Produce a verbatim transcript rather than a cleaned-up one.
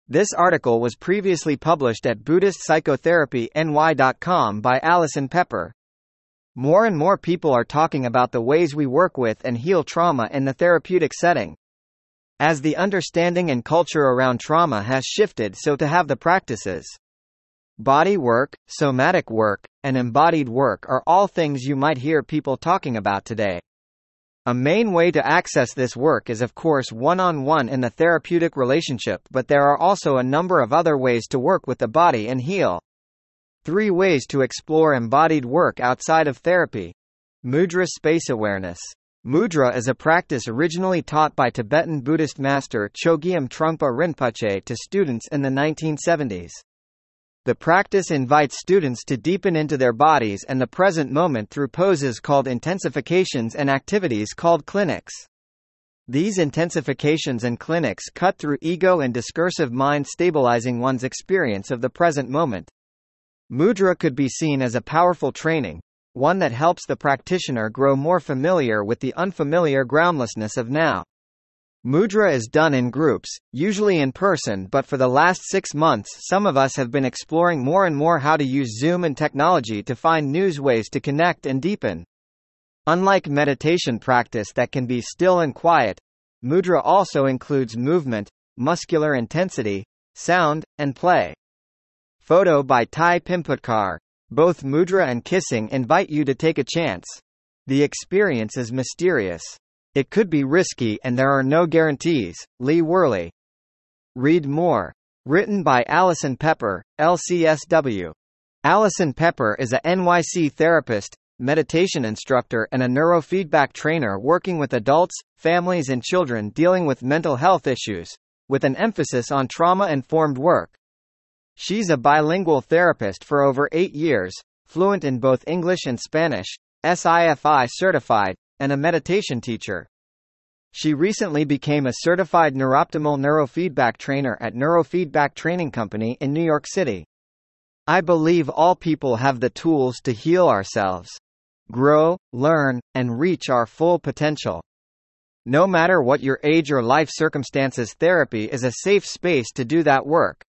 This article was previously published at Buddhist Psychotherapy N Y dot com by Alison Pepper. More and more people are talking about the ways we work with and heal trauma in the therapeutic setting. As the understanding and culture around trauma has shifted, so to have the practices. Body work, somatic work, and embodied work are all things you might hear people talking about today. A main way to access this work is of course one-on-one in the therapeutic relationship, but there are also a number of other ways to work with the body and heal. Three ways to explore embodied work outside of therapy. Mudra space awareness. Mudra is a practice originally taught by Tibetan Buddhist master Chogyam Trungpa Rinpoche to students in the nineteen seventies. The practice invites students to deepen into their bodies and the present moment through poses called intensifications and activities called clinics. These intensifications and clinics cut through ego and discursive mind, stabilizing one's experience of the present moment. Mudra could be seen as a powerful training, one that helps the practitioner grow more familiar with the unfamiliar groundlessness of now. Mudra is done in groups, usually in person, but for the last six months some of us have been exploring more and more how to use Zoom and technology to find new ways to connect and deepen. Unlike meditation practice that can be still and quiet, Mudra also includes movement, muscular intensity, sound, and play. Photo by Thai Pimputcar. Both Mudra and kissing invite you to take a chance. The experience is mysterious. It could be risky and there are no guarantees. Lee Worley. Read more. Written by Alison Pepper, L C S W. Alison Pepper is a N Y C therapist, meditation instructor and a neurofeedback trainer working with adults, families and children dealing with mental health issues, with an emphasis on trauma-informed work. She's a bilingual therapist for over eight years, fluent in both English and Spanish, S I F I certified, and a meditation teacher. She recently became a certified neuroptimal neurofeedback trainer at Neurofeedback Training Company in New York City. I believe all people have the tools to heal ourselves, grow, learn, and reach our full potential. No matter what your age or life circumstances, therapy is a safe space to do that work.